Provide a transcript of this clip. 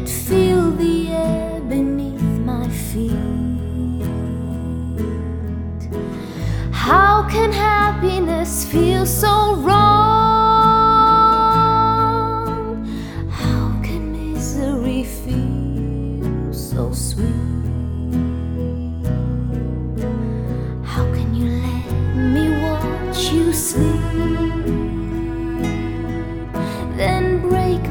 yet feel the air beneath my feet. How can happiness feel so wrong? How can misery feel so sweet? How can you let me watch you sleep?